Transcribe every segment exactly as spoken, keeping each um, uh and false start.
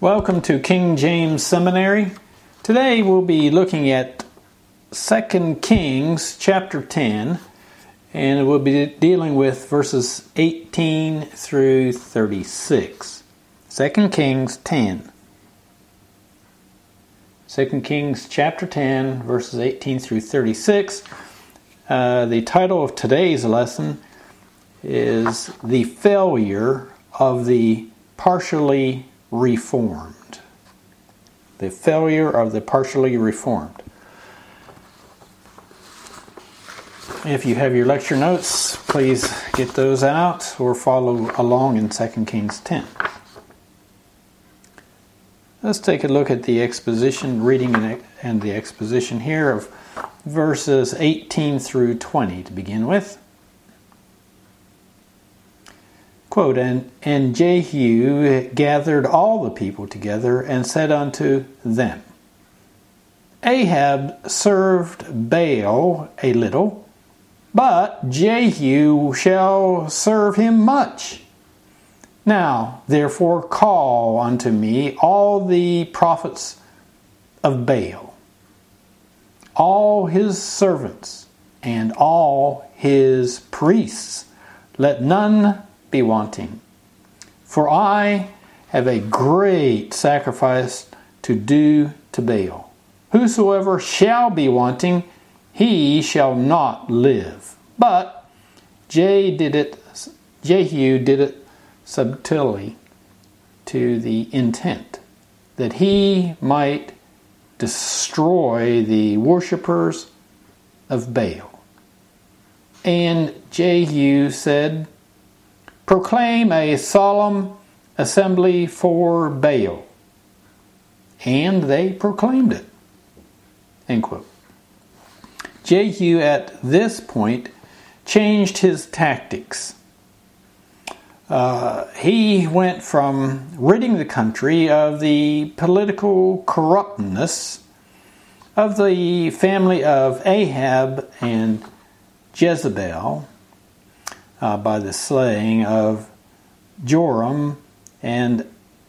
Welcome to King James Seminary. Today we'll be looking at Second Kings chapter ten, and we'll be dealing with verses eighteen through thirty-six. Second Kings ten. Second Kings chapter ten, verses eighteen through thirty-six. Uh, the title of today's lesson is The Failure of the Partially Reformed. The failure of the partially reformed. If you have your lecture notes, please get those out or follow along in Second Kings ten. Let's take a look at the exposition, reading and the exposition here of verses eighteen through twenty to begin with. Quote, and, and Jehu gathered all the people together and said unto them, Ahab served Baal a little, but Jehu shall serve him much. Now, therefore, call unto me all the prophets of Baal, all his servants, and all his priests. Let none be wanting. For I have a great sacrifice to do to Baal. Whosoever shall be wanting, he shall not live. But Jehu did it, Jehu did it subtly to the intent that he might destroy the worshippers of Baal. And Jehu said, Proclaim a solemn assembly for Baal. And they proclaimed it. End quote. Jehu at this point changed his tactics. Uh, he went from ridding the country of the political corruptness of the family of Ahab and Jezebel uh, by the slaying of Joram and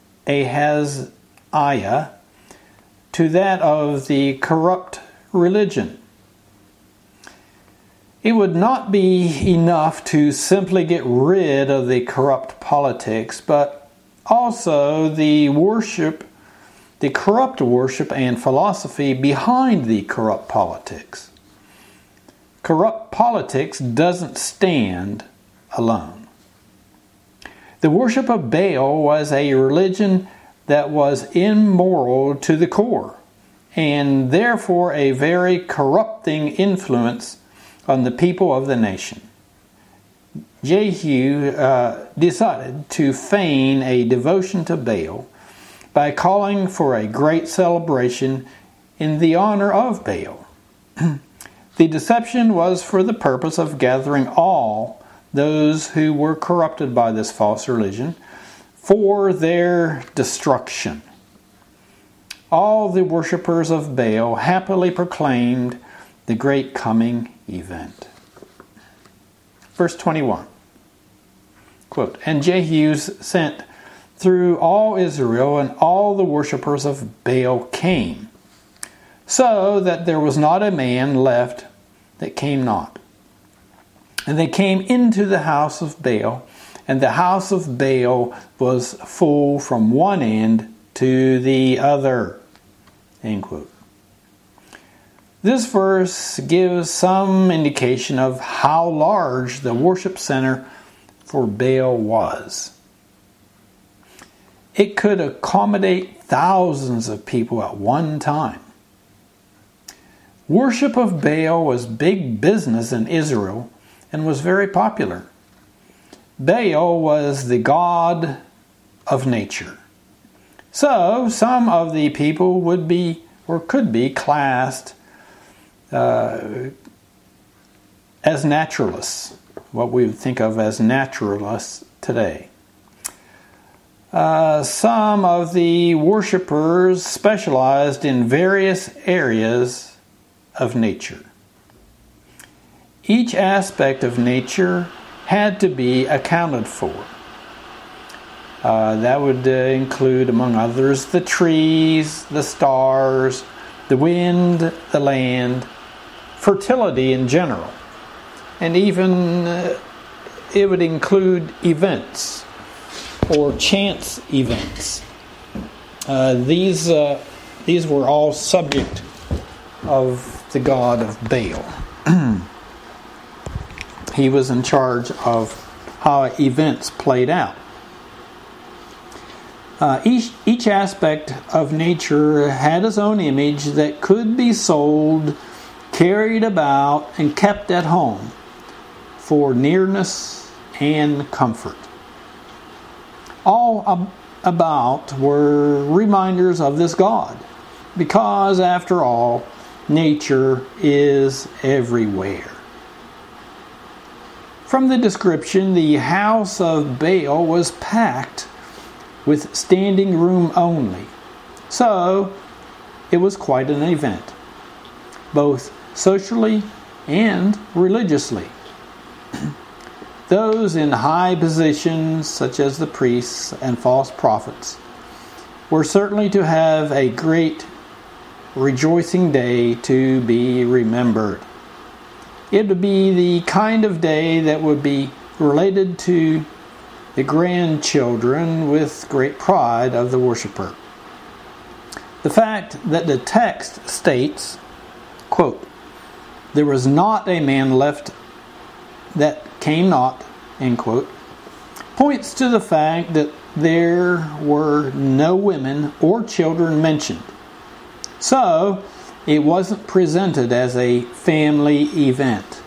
Ahaziah to that of the corrupt religion. It would not be enough to simply get rid of the corrupt politics, but also the worship, the corrupt worship and philosophy behind the corrupt politics. Corrupt politics doesn't stand alone. The worship of Baal was a religion that was immoral to the core, and therefore a very corrupting influence on the people of the nation. Jehu uh, decided to feign a devotion to Baal by calling for a great celebration in the honor of Baal. The deception was for the purpose of gathering all those who were corrupted by this false religion for their destruction. All the worshippers of Baal happily proclaimed the great coming event. Verse twenty-one. Quote, And Jehu sent through all Israel, and all the worshippers of Baal came, so that there was not a man left that came not. And they came into the house of Baal, and the house of Baal was full from one end to the other. End quote. This verse gives some indication of how large the worship center for Baal was. It could accommodate thousands of people at one time. Worship of Baal was big business in Israel and was very popular. Baal was the god of nature. So some of the people would be or could be classed uh, as naturalists, what we would think of as naturalists today. Uh, some of the worshippers specialized in various areas of nature. Each aspect of nature had to be accounted for. Uh, that would uh, include, among others, the trees, the stars, the wind, the land, fertility in general. And even uh, it would include events or chance events. Uh, these, uh, these were all subject of the god of Baal. He was in charge of how events played out. Uh, each, each aspect of nature had its own image that could be sold, carried about, and kept at home for nearness and comfort. All ab- about were reminders of this God, because after all, nature is everywhere. From the description, the house of Baal was packed with standing room only. So, it was quite an event, both socially and religiously. Those in high positions, such as the priests and false prophets, were certainly to have a great rejoicing day to be remembered. It would be the kind of day that would be related to the grandchildren with great pride of the worshiper. The fact that the text states, quote, "There was not a man left that came not," end quote, points to the fact that there were no women or children mentioned. So, it wasn't presented as a family event.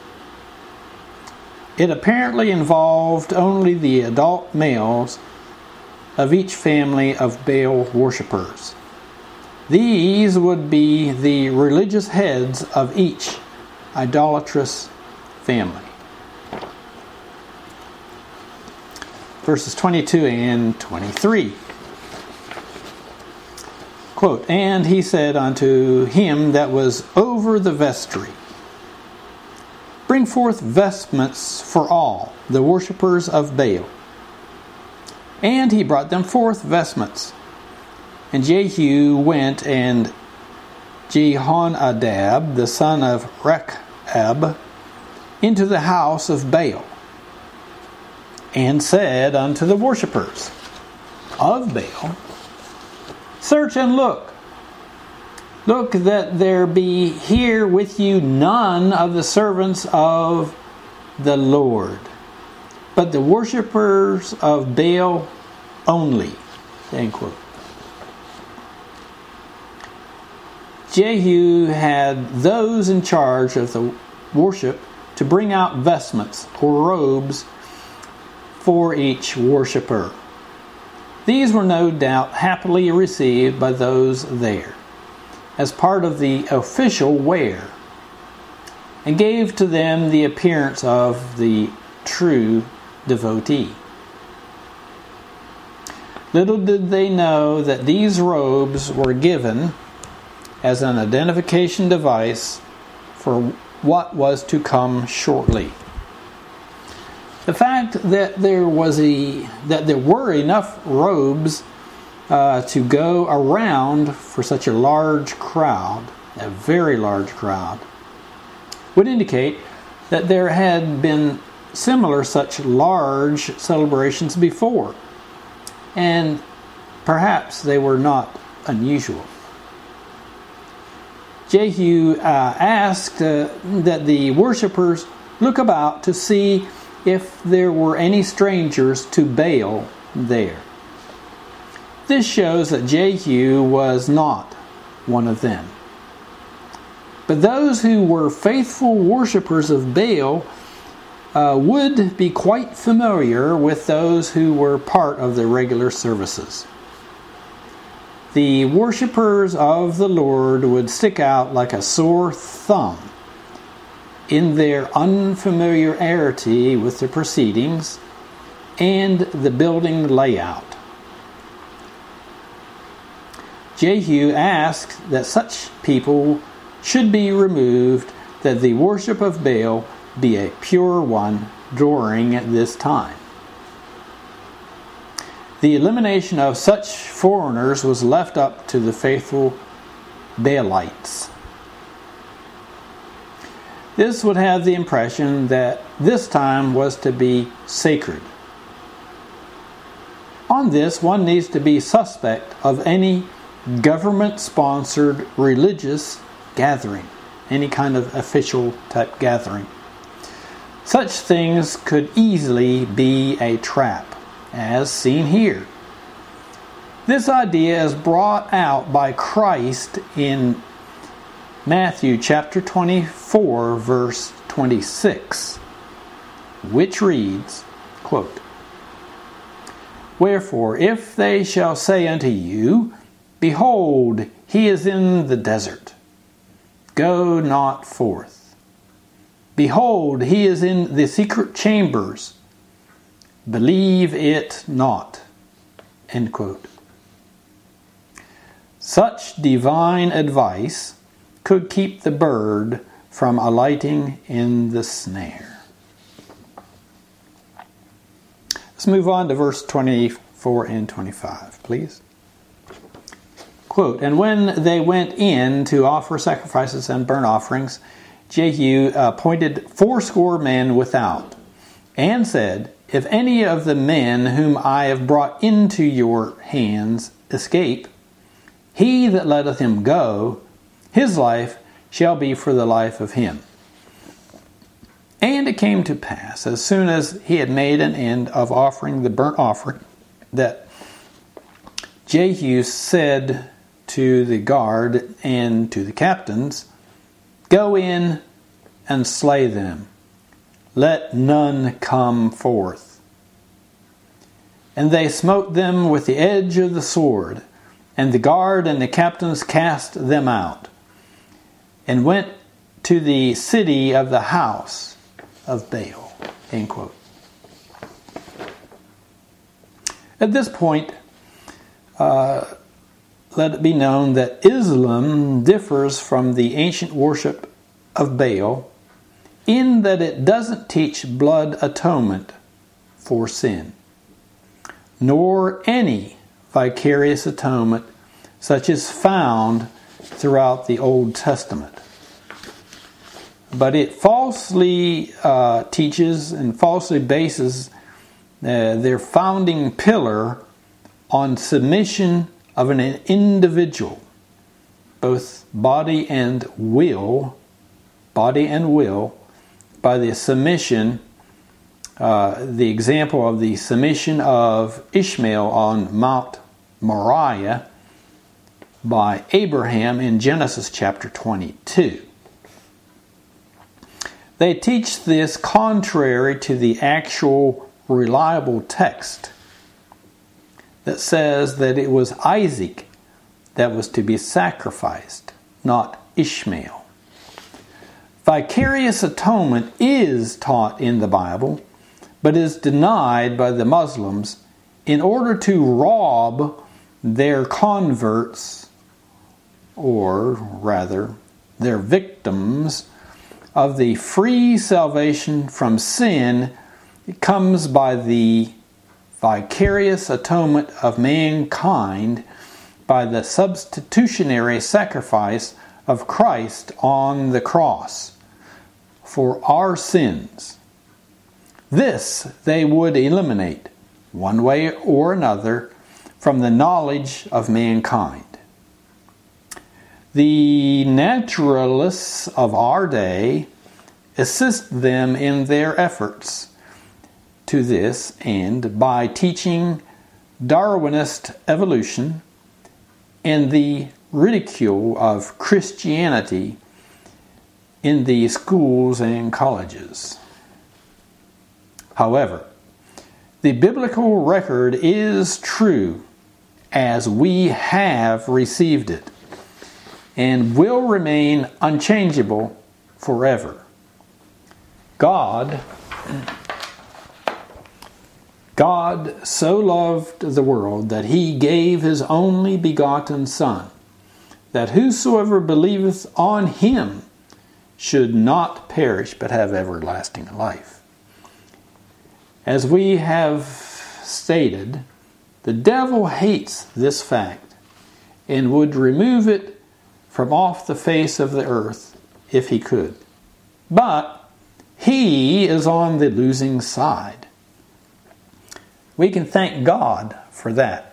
It apparently involved only the adult males of each family of Baal worshippers. These would be the religious heads of each idolatrous family. Verses twenty-two and twenty-three. Quote, "And he said unto him that was over the vestry, Bring forth vestments for all the worshippers of Baal. And he brought them forth vestments. And Jehu went, and Jehonadab, the son of Rechab, into the house of Baal, and said unto the worshippers of Baal, Search and look. Look that there be here with you none of the servants of the Lord, but the worshippers of Baal only." End quote. Jehu had those in charge of the worship to bring out vestments or robes for each worshipper. These were no doubt happily received by those there, as part of the official wear, and gave to them the appearance of the true devotee. Little did they know that these robes were given as an identification device for what was to come shortly. The fact that there was a that there were enough robes Uh, to go around for such a large crowd, a very large crowd, would indicate that there had been similar such large celebrations before, and perhaps they were not unusual. Jehu uh, asked uh, that the worshippers look about to see if there were any strangers to Baal there. This shows that Jehu was not one of them. But those who were faithful worshippers of Baal uh, would be quite familiar with those who were part of the regular services. The worshippers of the Lord would stick out like a sore thumb in their unfamiliarity with the proceedings and the building layout. Jehu asked that such people should be removed, that the worship of Baal be a pure one during this time. The elimination of such foreigners was left up to the faithful Baalites. This would have the impression that this time was to be sacred. On this, one needs to be suspect of any government-sponsored religious gathering, any kind of official type gathering. Such things could easily be a trap, as seen here. This idea is brought out by Christ in Matthew chapter twenty-four, verse twenty-six, which reads, quote, "Wherefore, if they shall say unto you, Behold, he is in the desert, go not forth. Behold, he is in the secret chambers, believe it not." End quote. Such divine advice could keep the bird from alighting in the snare. Let's move on to verse twenty-four and twenty-five, please. Quote, "And when they went in to offer sacrifices and burnt offerings, Jehu appointed fourscore men without, and said, If any of the men whom I have brought into your hands escape, he that letteth him go, his life shall be for the life of him. And it came to pass, as soon as he had made an end of offering the burnt offering, that Jehu said to the guard and to the captains, Go in and slay them. Let none come forth. And they smote them with the edge of the sword, and the guard and the captains cast them out, and went to the city of the house of Baal. End quote. At this point, uh, let it be known that Islam differs from the ancient worship of Baal in that it doesn't teach blood atonement for sin, nor any vicarious atonement such as found throughout the Old Testament. But it falsely uh, teaches and falsely bases uh, their founding pillar on submission of an individual, both body and will, body and will, by the submission, uh, the example of the submission of Ishmael on Mount Moriah by Abraham in Genesis chapter twenty-two. They teach this contrary to the actual reliable text that says that it was Isaac that was to be sacrificed, not Ishmael. Vicarious atonement is taught in the Bible, but is denied by the Muslims in order to rob their converts, or rather, their victims, of the free salvation from sin. It comes by the vicarious atonement of mankind by the substitutionary sacrifice of Christ on the cross for our sins. This they would eliminate, one way or another, from the knowledge of mankind. The naturalists of our day assist them in their efforts to this end by teaching Darwinist evolution and the ridicule of Christianity in the schools and colleges. However, the biblical record is true as we have received it, and will remain unchangeable forever. God, God so loved the world that he gave his only begotten Son, that whosoever believeth on him should not perish but have everlasting life. As we have stated, The devil hates this fact and would remove it from off the face of the earth if he could. But he is on the losing side. We can thank God for that.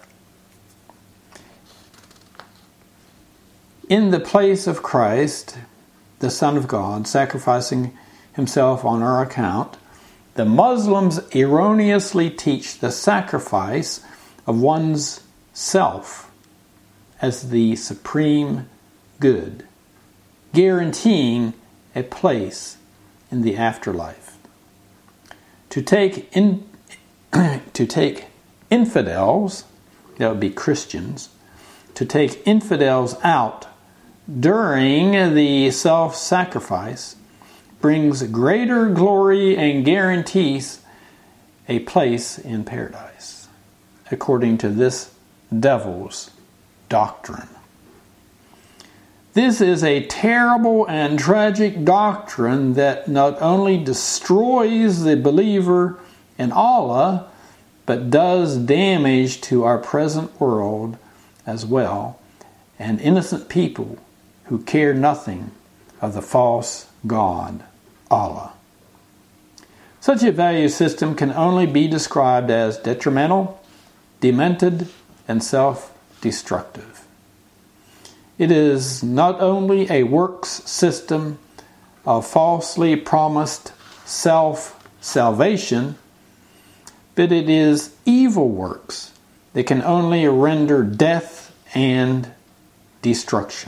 In the place of Christ, the Son of God, sacrificing himself on our account, the Muslims erroneously teach the sacrifice of one's self as the supreme good, guaranteeing a place in the afterlife. To take in, to take infidels, that would be Christians, to take infidels out during the self-sacrifice brings greater glory and guarantees a place in paradise, according to this devil's doctrine. This is a terrible and tragic doctrine that not only destroys the believer in Allah, but does damage to our present world as well, and innocent people who care nothing of the false God, Allah. Such a value system can only be described as detrimental, demented, and self-destructive. It is not only a works system of falsely promised self-salvation, but it is evil works that can only render death and destruction.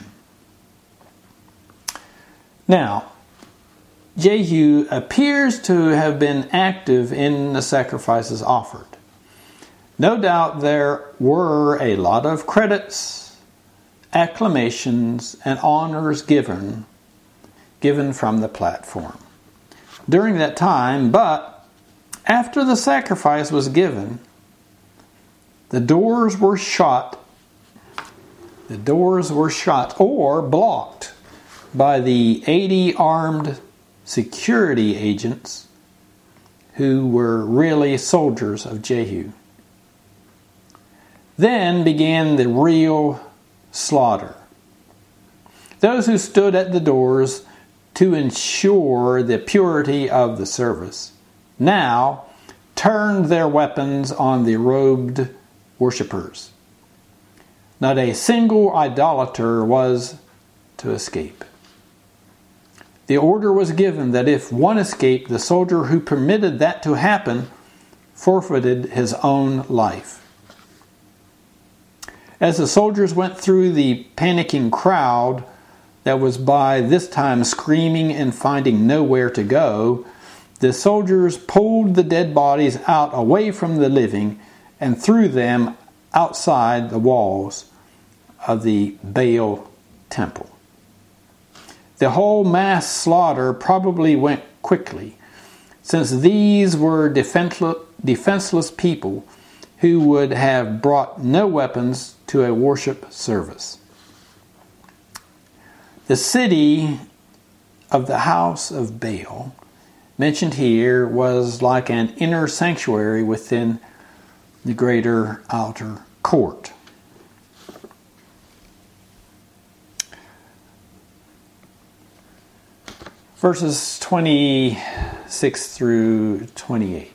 Now, Jehu appears to have been active in the sacrifices offered. No doubt there were a lot of credits, acclamations, and honors given, given from the platform during that time, but after the sacrifice was given, the doors were shut, the doors were shut or blocked by the eighty armed security agents who were really soldiers of Jehu. Then began the real slaughter. Those who stood at the doors to ensure the purity of the service now turned their weapons on the robed worshippers. Not a single idolater was to escape. The order was given that if one escaped, the soldier who permitted that to happen forfeited his own life. As the soldiers went through the panicking crowd that was by this time screaming and finding nowhere to go, the soldiers pulled the dead bodies out away from the living and threw them outside the walls of the Baal temple. The whole mass slaughter probably went quickly, since these were defenseless people who would have brought no weapons to a worship service. The city of the house of Baal, mentioned here, was like an inner sanctuary within the greater outer court. Verses twenty-six through twenty-eight.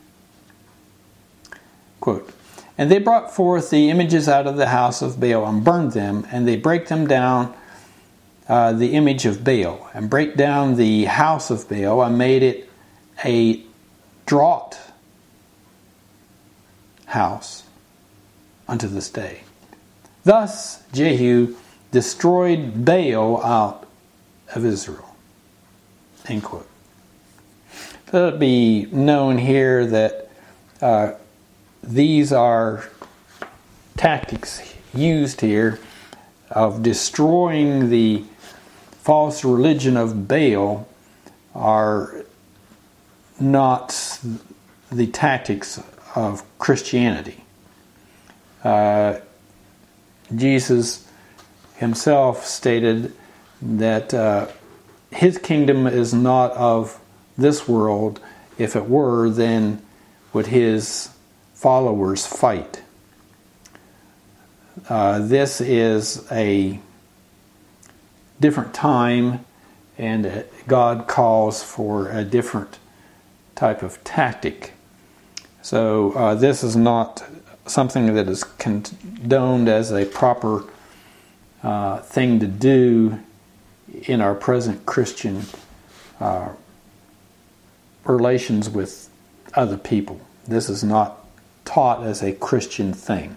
Quote, "And they brought forth the images out of the house of Baal and burned them, and they brake them down, uh, the image of Baal, and brake down the house of Baal, and made it a draught house unto this day. Thus Jehu destroyed Baal out of Israel." End quote. Let it be known here that uh, these are tactics used here of destroying the false religion of Baal are not the tactics of Christianity. Uh, Jesus himself stated that uh, his kingdom is not of this world. If it were, then would his followers fight uh, this is a different time, and God calls for a different type of tactic. So uh, this is not something that is condoned as a proper uh, thing to do in our present Christian uh, relations with other people. This is not taught as a Christian thing.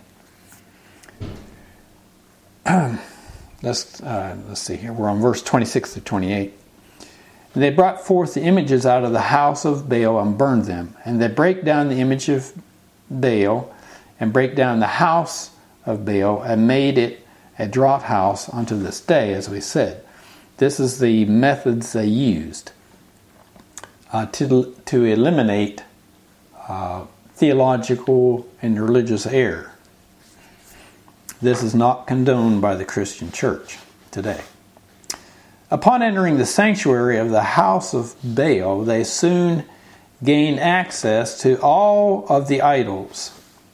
let's uh, let's see here. We're on verse twenty-six to twenty-eight. And they brought forth the images out of the house of Baal and burned them. And they break down the image of Baal and break down the house of Baal and made it a draught house unto this day, as we said. This is the methods they used uh, to, to eliminate uh, theological and religious error. This is not condoned by the Christian church today. Upon entering the sanctuary of the house of Baal, they soon gained access to all of the idols.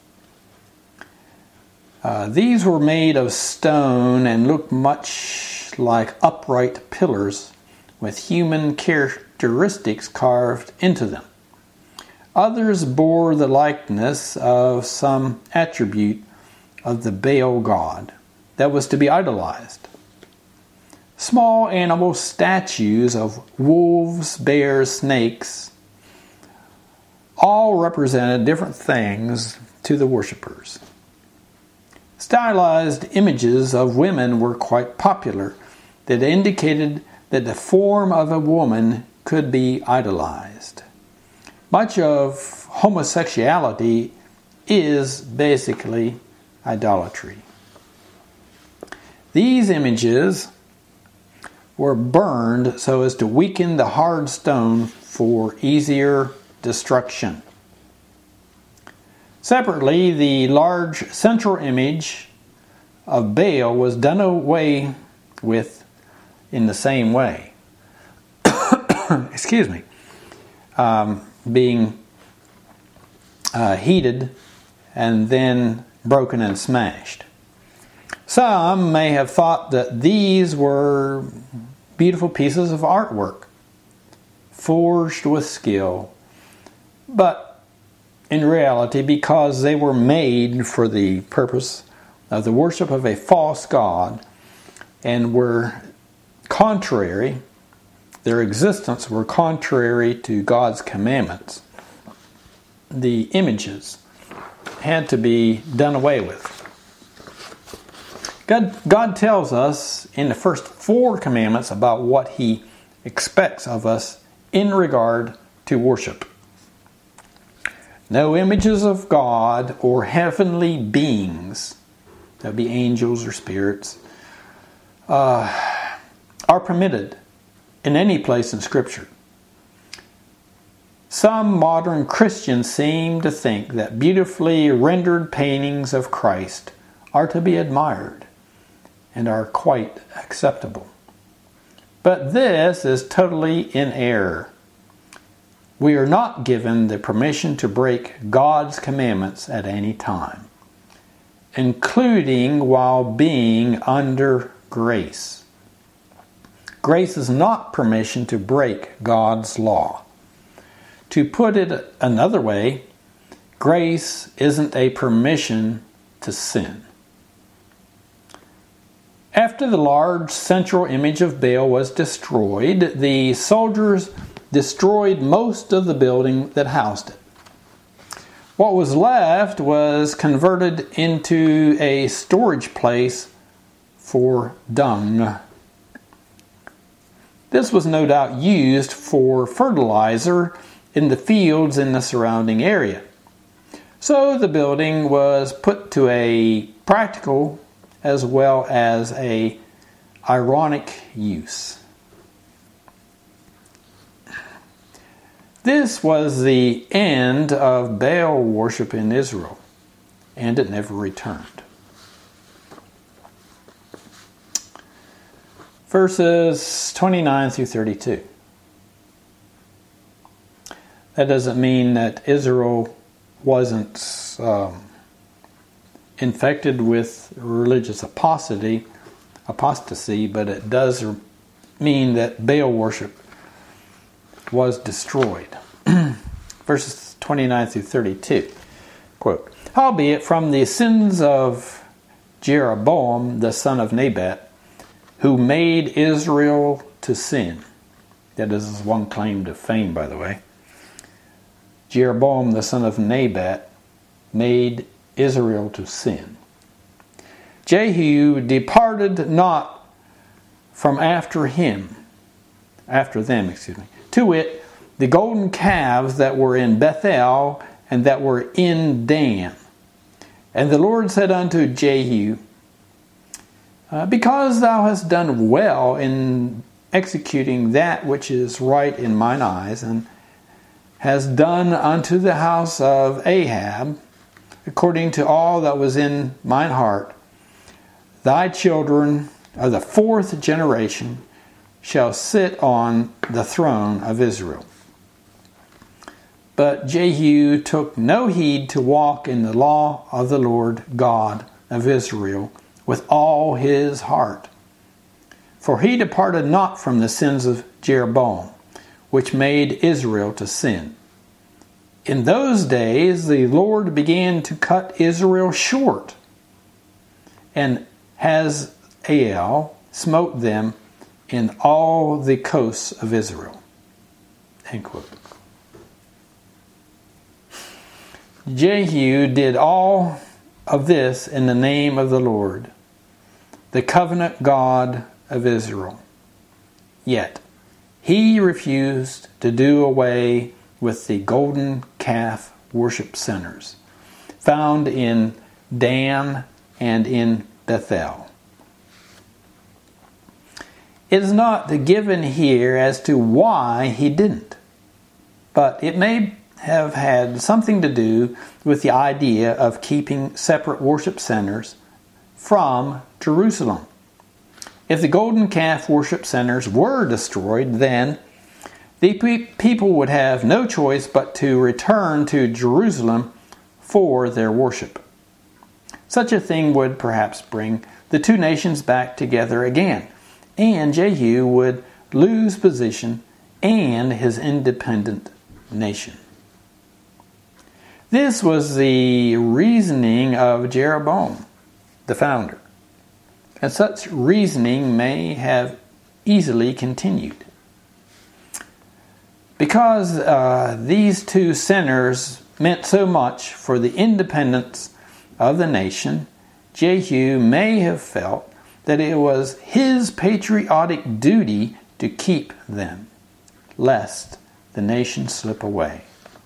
Uh, these were made of stone and looked much like upright pillars with human characteristics carved into them. Others bore the likeness of some attribute of the Baal god that was to be idolized. Small animal statues of wolves, bears, snakes, all represented different things to the worshippers. Stylized images of women were quite popular that indicated that the form of a woman could be idolized. Much of homosexuality is basically idolatry. These images were burned so as to weaken the hard stone for easier destruction. Separately, the large central image of Baal was done away with in the same way. Excuse me. Um, being uh, heated and then broken and smashed. Some may have thought that these were beautiful pieces of artwork, forged with skill, but in reality, because they were made for the purpose of the worship of a false god and were contrary, their existence were contrary to God's commandments, the images had to be done away with. God, God tells us in the first four commandments about what He expects of us in regard to worship. No images of God or heavenly beings, that would be angels or spirits, uh, are permitted in any place in Scripture. Some modern Christians seem to think that beautifully rendered paintings of Christ are to be admired and are quite acceptable. But this is totally in error. We are not given the permission to break God's commandments at any time, including while being under grace. Grace is not permission to break God's law. To put it another way, grace isn't a permission to sin. After the large central image of Baal was destroyed, the soldiers destroyed most of the building that housed it. What was left was converted into a storage place for dung. This was no doubt used for fertilizer in the fields in the surrounding area. So the building was put to a practical as well as a ironic use. This was the end of Baal worship in Israel, and it never returned. Verses twenty-nine through thirty-two. That doesn't mean that Israel wasn't um, infected with religious apostasy, apostasy, but it does mean that Baal worship was destroyed. Verses twenty-nine through thirty-two. Quote, "Howbeit from the sins of Jeroboam the son of Nebat, who made Israel to sin." That is one claim to fame, by the way. Jeroboam the son of Nebat made Israel to sin. Jehu departed not from after him, after them, excuse me, to wit, the golden calves that were in Bethel and that were in Dan. And the Lord said unto Jehu, uh, because thou hast done well in executing that which is right in mine eyes, and hast done unto the house of Ahab, according to all that was in mine heart, thy children of the fourth generation shall sit on the throne of Israel. But Jehu took no heed to walk in the law of the Lord God of Israel with all his heart. For he departed not from the sins of Jeroboam, which made Israel to sin. In those days the Lord began to cut Israel short, and Hazael smote them in all the coasts of Israel. End quote. Jehu did all of this in the name of the Lord, the covenant God of Israel. Yet he refused to do away with the golden calf worship centers found in Dan and in Bethel. It is not given here as to why he didn't, but it may have had something to do with the idea of keeping separate worship centers from Jerusalem. If the golden calf worship centers were destroyed, then the people would have no choice but to return to Jerusalem for their worship. Such a thing would perhaps bring the two nations back together again, and Jehu would lose position and his independent nation. This was the reasoning of Jeroboam, the founder, and such reasoning may have easily continued. Because uh, these two sinners meant so much for the independence of the nation, Jehu may have felt that it was his patriotic duty to keep them, lest the nation slip away.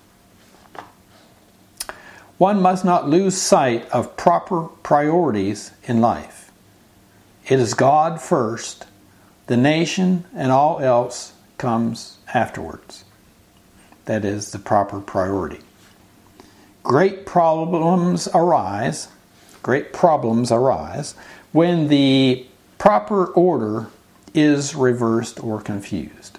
One must not lose sight of proper priorities in life. It is God first, the nation, and all else comes afterwards. That is the proper priority. Great problems arise, great problems arise when the proper order is reversed or confused.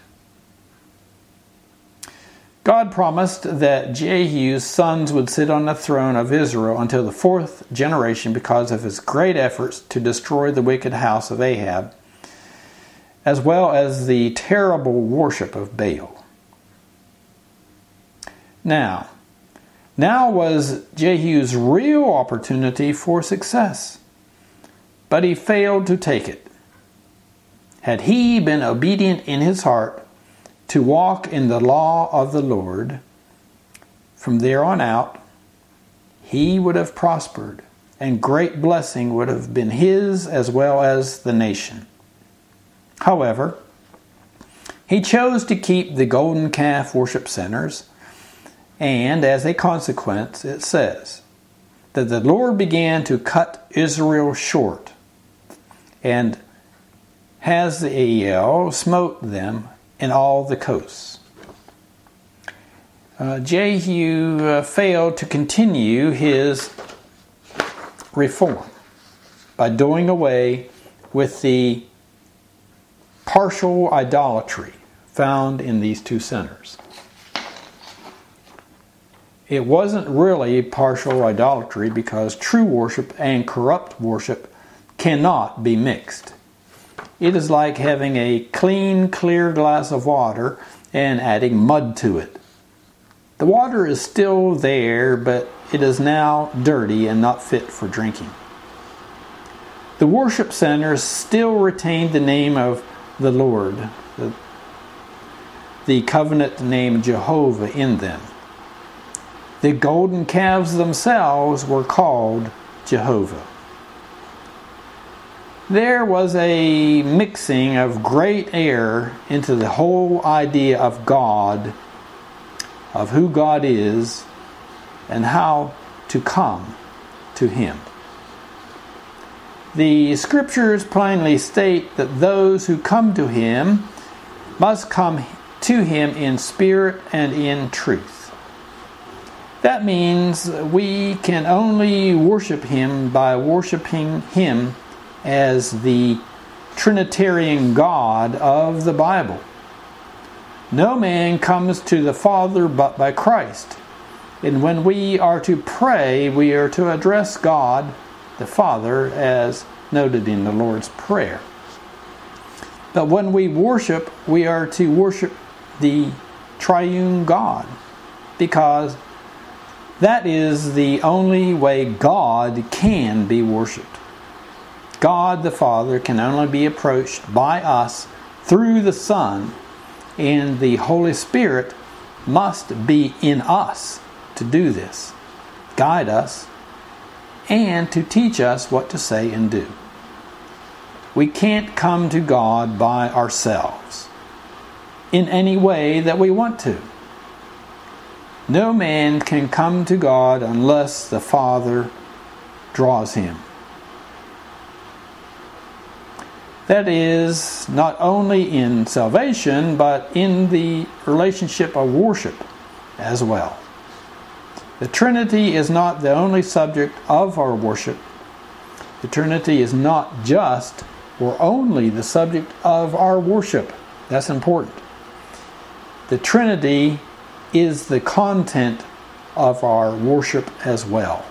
God promised that Jehu's sons would sit on the throne of Israel until the fourth generation because of his great efforts to destroy the wicked house of Ahab, as well as the terrible worship of Baal. Now, now was Jehu's real opportunity for success, but he failed to take it. Had he been obedient in his heart to walk in the law of the Lord, from there on out, he would have prospered, and great blessing would have been his as well as the nation. However, he chose to keep the golden calf worship centers, and as a consequence, it says that the Lord began to cut Israel short, and Hazael smote them in all the coasts. Uh, Jehu uh, failed to continue his reform by doing away with the partial idolatry found in these two centers. it wasn't really partial idolatry, because true worship and corrupt worship cannot be mixed. It is like having a clean, clear glass of water and adding mud to it. The water is still there, but it is now dirty and not fit for drinking. The worship centers still retain the name of the Lord, the, the covenant name Jehovah in them. The golden calves themselves were called Jehovah. There was a mixing of great error into the whole idea of God, of who God is, and how to come to Him. The Scriptures plainly state that those who come to Him must come to Him in spirit and in truth. That means we can only worship Him by worshiping Him as the Trinitarian God of the Bible. No man comes to the Father but by Christ. And when we are to pray, we are to address God the Father as noted in the Lord's Prayer. But when we worship, we are to worship the triune God, because that is the only way God can be worshipped. God the Father can only be approached by us through the Son, and the Holy Spirit must be in us to do this, guide us, and to teach us what to say and do. We can't come to God by ourselves in any way that we want to. No man can come to God unless the Father draws him. That is, not only in salvation, but in the relationship of worship as well. The Trinity is not the only subject of our worship. The Trinity is not just or only the subject of our worship. That's important. The Trinity is the content of our worship as well.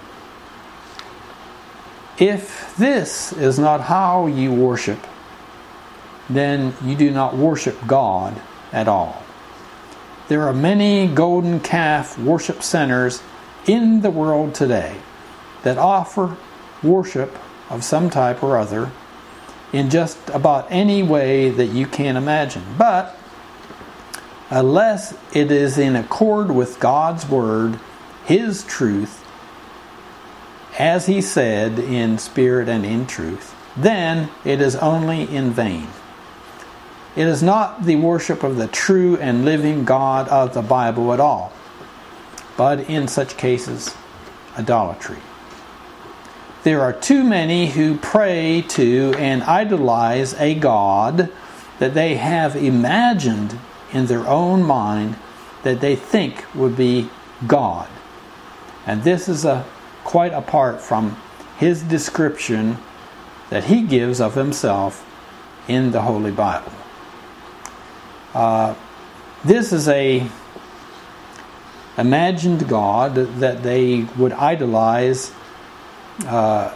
If this is not how you worship, then you do not worship God at all. There are many golden calf worship centers in the world today that offer worship of some type or other in just about any way that you can imagine. But unless it is in accord with God's Word, His truth, as He said, in spirit and in truth, then it is only in vain. It is not the worship of the true and living God of the Bible at all, but in such cases, idolatry. There are too many who pray to and idolize a God that they have imagined in their own mind that they think would be God. And this is a quite apart from His description that He gives of Himself in the Holy Bible. Uh, this is a imagined God that they would idolize, uh,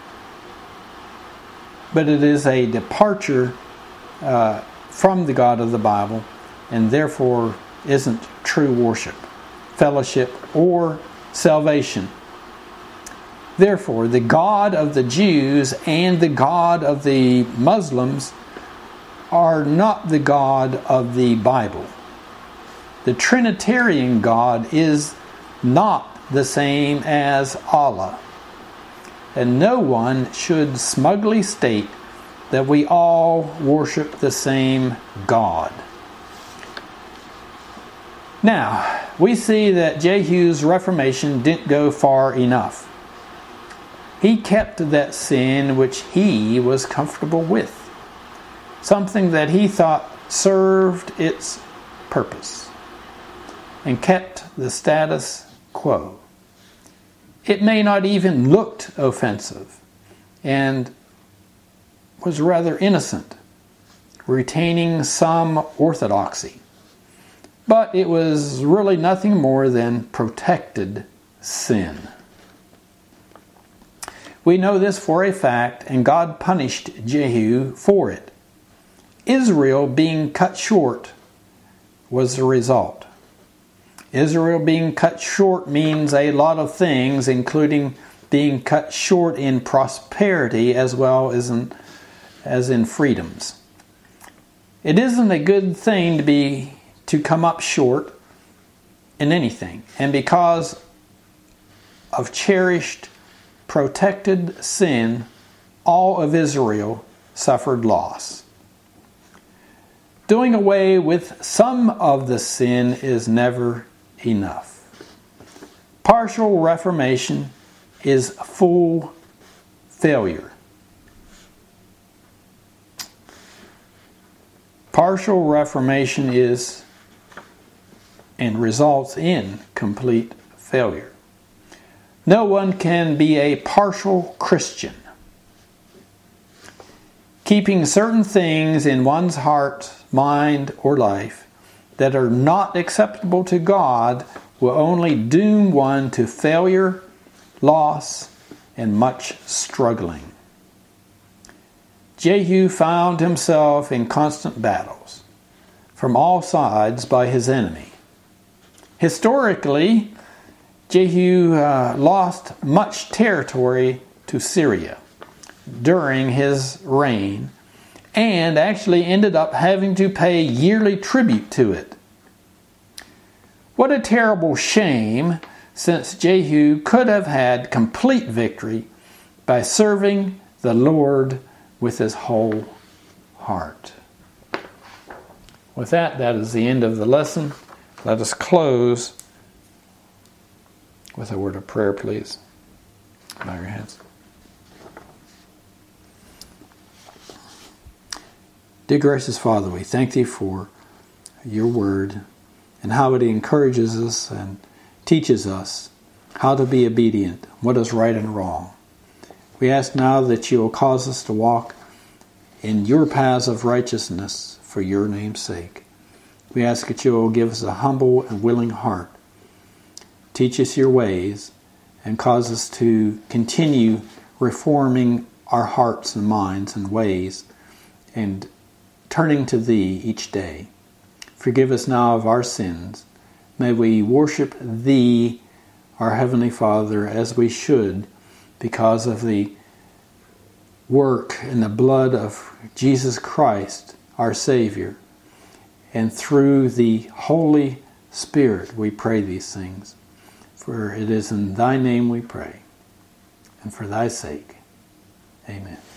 but it is a departure uh, from the God of the Bible, and therefore isn't true worship, fellowship, or salvation. Therefore, the God of the Jews and the God of the Muslims are not the God of the Bible. The Trinitarian God is not the same as Allah. And no one should smugly state that we all worship the same God. Now, we see that Jehu's reformation didn't go far enough. He kept that sin which he was comfortable with, something that he thought served its purpose, and kept the status quo. It may not even looked offensive, and was rather innocent, retaining some orthodoxy. but it was really nothing more than protected sin. We know this for a fact, and God punished Jehu for it. Israel being cut short was the result. Israel being cut short means a lot of things, including being cut short in prosperity as well as in, as in freedoms. It isn't a good thing to be to come up short in anything, and because of cherished, protected sin, all of Israel suffered loss. Doing away with some of the sin is never enough. Partial reformation is full failure. Partial reformation is and results in complete failure. No one can be a partial Christian. Keeping certain things in one's heart, mind, or life that are not acceptable to God will only doom one to failure, loss, and much struggling. Jehu found himself in constant battles from all sides by his enemy. Historically, Jehu uh, lost much territory to Syria during his reign and actually ended up having to pay yearly tribute to it. What a terrible shame, since Jehu could have had complete victory by serving the Lord with his whole heart. With that, that is the end of the lesson. Let us close with a word of prayer, please. Bow your heads. Dear gracious Father, we thank Thee for Your Word and how it encourages us and teaches us how to be obedient, what is right and wrong. We ask now that You will cause us to walk in Your paths of righteousness for Your name's sake. We ask that You will give us a humble and willing heart. Teach us Your ways and cause us to continue reforming our hearts and minds and ways and turning to Thee each day. Forgive us now of our sins. May we worship Thee, our Heavenly Father, as we should, because of the work and the blood of Jesus Christ, our Savior. And through the Holy Spirit we pray these things. For it is in Thy name we pray, and for Thy sake. Amen.